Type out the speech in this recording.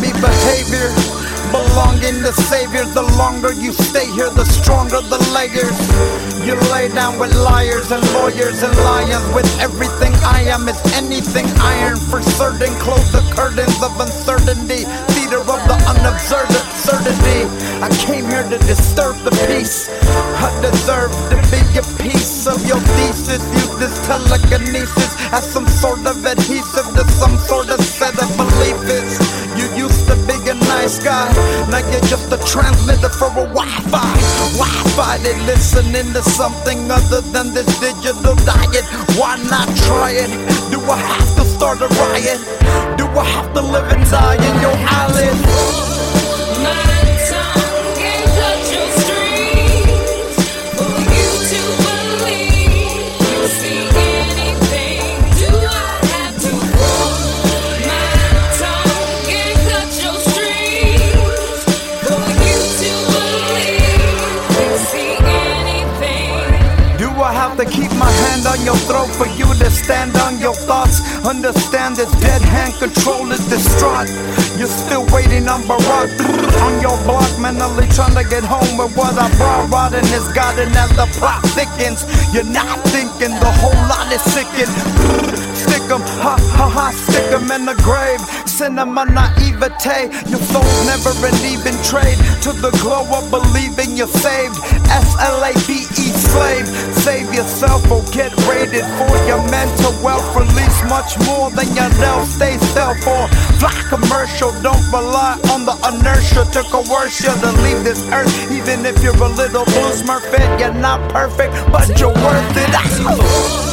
Heavy behavior, belonging to savior. The longer you stay here, the stronger the layers. You lay down with liars and lawyers and lions. With everything I am is anything iron. For certain, close the curtains of uncertainty. Theater of the unobserved absurdity. I came here to disturb the peace. I deserve to be a piece of your thesis. Use this telekinesis as some sort of adhesive to some sort of set of beliefs. You used to be a nice guy, now you're just a transmitter for a Wi-Fi. Wi-Fi, they listening to something other than this digital diet. Why not try it? Do I have to start a riot? Do I have to live and die in your eyelids? To keep my hand on your throat for you to stand on your thoughts. Understand this dead hand control is distraught. You're still waiting on Barack on your block, mentally trying to get home with what I brought. Rotting is garden as the plot thickens. You're not thinking, the whole lot is sickened. Stick 'em, ha ha ha, stick 'em in the grave. Cinema naivete, your soul's never an even trade. To the glow of believing you're saved. SLAVE, slave. Save yourself or get raided for your mental wealth. Release much more than your Dell. Stay still for fly commercial. Don't rely on the inertia to coerce you to leave this earth. Even if you're a little blue smurf, you're not perfect, but you're worth it.